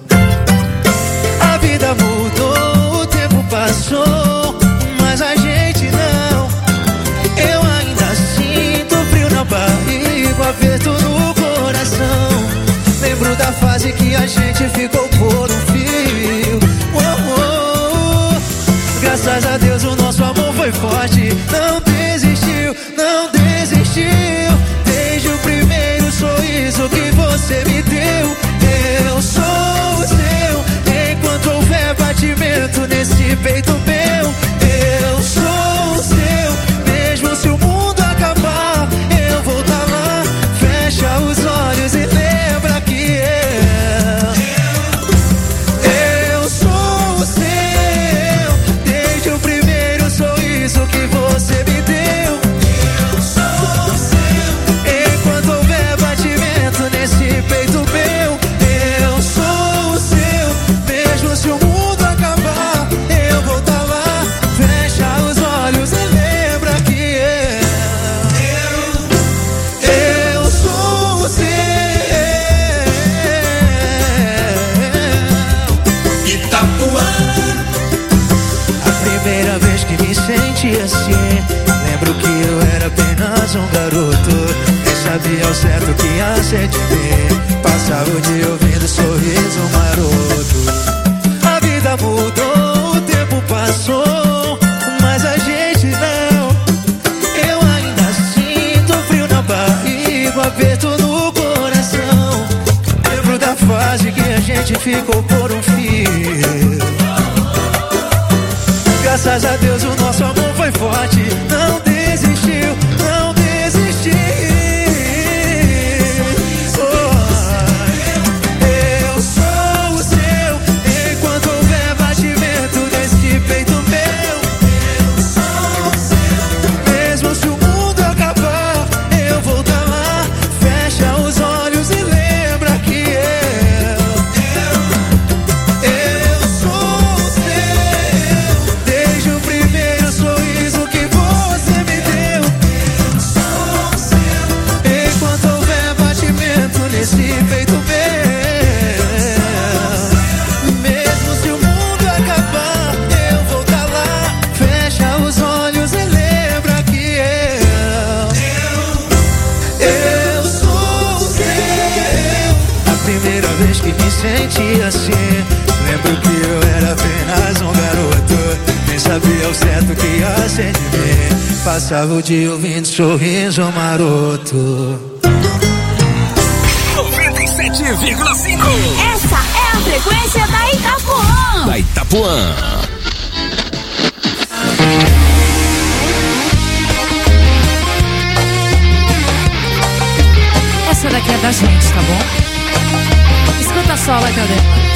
A vida mudou, o tempo passou, mas a gente não. Eu ainda sinto frio na barriga, aperto no coração. Lembro da fase que a gente ficou por um fio. Oh, oh. Graças a Deus o nosso amor foi forte. Não desistiu, não desistiu. Desde o primeiro sorriso que você me deu. Eu sou o seu, enquanto houver batimento nesse peito meu. Eu sou o seu, mesmo se o mundo acabar, eu vou tá lá. Fecha os olhos e lembra que eu Eu sou o seu, desde o primeiro sorriso que você me deu. Eu sou o seu, enquanto houver batimento nesse peito meu. Eu sou o seu, mesmo se o mundo acabar, eu vou tá lá. Fecha os olhos e lembra que eu Eu sou o seu. Itapuã. A primeira vez que me senti assim, lembro que eu era apenas um garoto, nem sabia ao certo que ia ser de mim. Passava o dia ouvindo sorriso maroto. A vida mudou, o tempo passou, mas a gente não. Eu ainda sinto frio na barriga, aperto no coração. Lembro da fase que a gente ficou por um fio. Graças a Deus o nosso amor foi forte. Não desistiu, não desistiu. Oh, eu sou o seu, enquanto houver batimento nesse peito meu. Eu sou o seu, mesmo se o mundo acabar, eu vou tá lá. Fecha os olhos e lembra que eu Eu sou o seu, desde o primeiro sorriso que você me deu. Eu sou o seu, enquanto houver batimento nesse peito meu. Mesmo se o mundo acabar, eu vou tá lá. Fecha os olhos e lembra que eu Eu sou o seu. A primeira vez que me senti assim, lembro que eu era apenas um garoto, nem sabia ao certo que ia ser de mim. Passava o dia ouvindo sorriso maroto. noventa e sete vírgula cinco. Essa é a frequência da Itapuã. Da Itapuã. Essa daqui é da gente, tá bom? Escuta só, vai, cadê?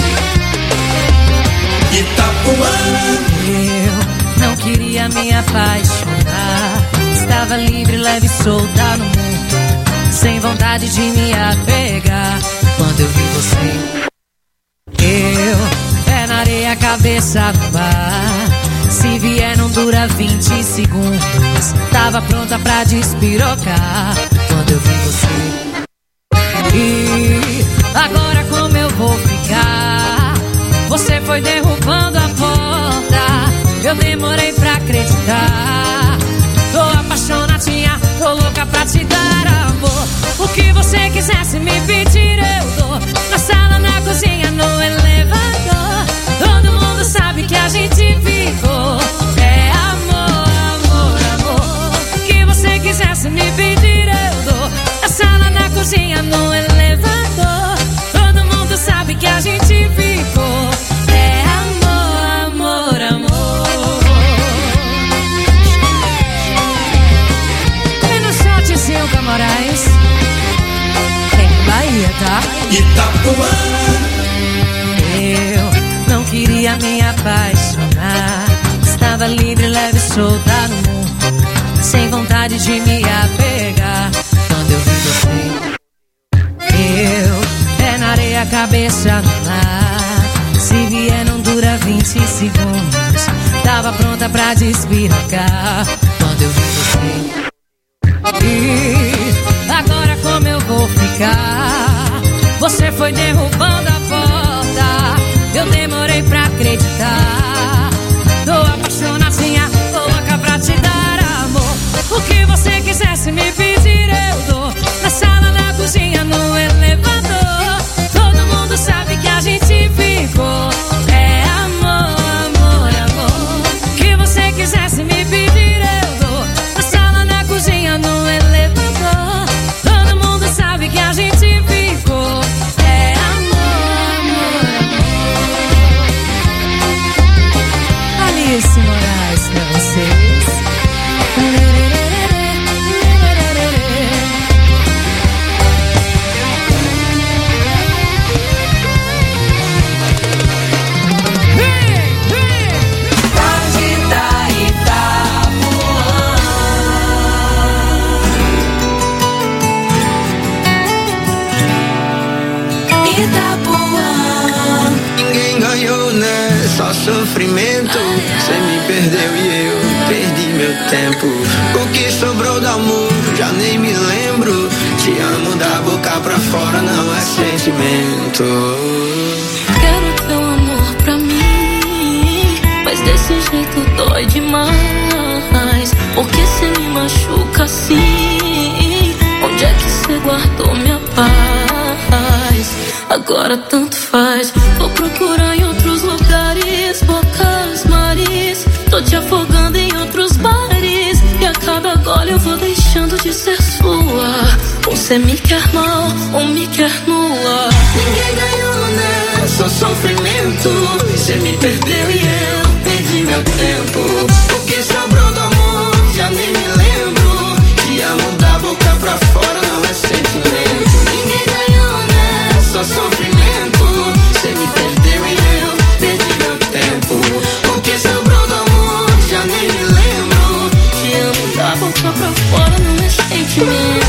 Eu não queria me apaixonar. Estava livre, leve e solta no mundo, sem vontade de me apegar. Quando eu vi você, eu, pé na areia, cabeça no mar. Se vier não dura vinte segundos. Tava pronta pra despirocar quando eu vi você. E agora como eu vou ficar? Você foi derrubando a porta, eu demorei pra acreditar. Tô apaixonadinha, tô louca pra te dar amor. O que você quisesse me pedir eu dou. Na sala, na cozinha, no elevador. Todo mundo sabe que a gente ficou. É amor, amor, amor. O que você quisesse me pedir eu dou. Na sala, na cozinha, no elevador. Todo mundo sabe que a gente ficou. É amor, amor, amor. Vem no chão. tá? Itapuã. Eu não queria me apaixonar. Estava livre, leve, solta no mundo, sem vontade de me apegar. Quando eu vi você, eu pé na areia, cabeça no mar. Se vier não dura vinte segundos, tava pronta pra despirocar. Quando eu vi você, e agora como eu vou ficar? Você foi derrubando a porta, eu demorei pra acreditar. Tô apaixonadinha, louca pra te dar amor. O que você quisesse me pedir eu dou. Na sala, na cozinha, no elevador. Todo mundo sabe que a gente ficou. É amor, amor, amor. O que você quisesse me pedir eu dou. Na sala, na cozinha, no elevador. Todo mundo sabe que a gente ficou. É amor, amor, amor. Alice Moraes pra vocês. Ninguém ganhou, né? Só sofrimento. Cê me perdeu e eu perdi meu tempo. O que sobrou do amor, já nem me lembro. Te amo da boca pra fora, não é sentimento. Quero teu amor pra mim, mas desse jeito dói demais. Porque cê me machuca assim? Onde é que cê guardou minha paz? Agora tanto faz. Vou procurar em outros lugares, bocas, mares. Tô te afogando em outros bares. E a cada gole eu vou deixando de ser sua. Ou cê me quer mal, ou me quer nua. Ninguém ganhou, né? Só sofrimento. Cê me perdeu e eu perdi meu tempo. O que sobrou do amor, já nem me lembro. Te amo da boca pra fora, não é sentimento. Ninguém ganhou, né? Só sofrimento. Cê me perdeu e eu perdi meu tempo. O que sobrou do amor, já nem me lembro. Te amo da boca pra fora, não é sentimento.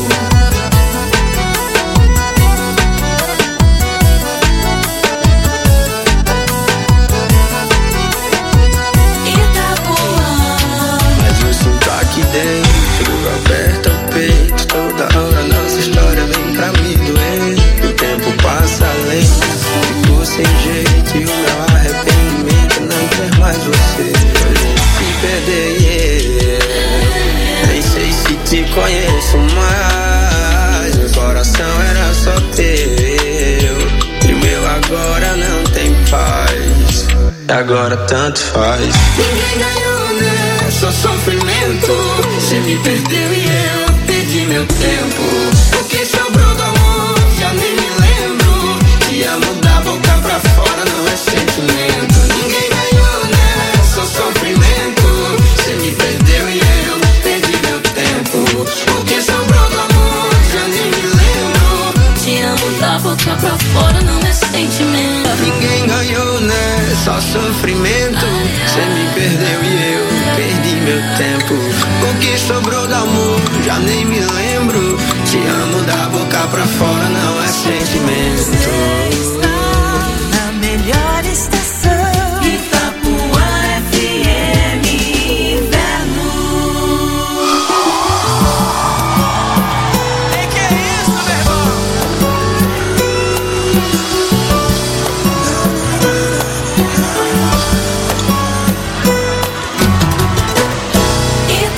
Aqui dentro, aperta o peito. Toda hora nossa história vem pra me doer. O tempo passa lento, ficou sem jeito. E o meu arrependimento não quer mais você. Se perder, yeah. Nem sei se te conheço mais. Meu coração era só teu, e o meu agora não tem paz. Agora tanto faz. Ninguém ganhou, né? Só sofrimento. Cê me perdeu e eu perdi meu tempo. O que sobrou do amor, já nem me lembro. Te amo da boca pra fora, não é sentimento. Ninguém ganhou, né? Só sofrimento. Cê me perdeu e eu perdi meu tempo. O que sobrou do amor, já nem me lembro. Te amo da boca pra fora, não é sentimento. Ninguém ganhou, né? Só sofrimento. Cê me perdeu e eu perdi meu tempo. O que sobrou do amor, já nem me lembro. Te amo da boca pra fora, não é sentimento.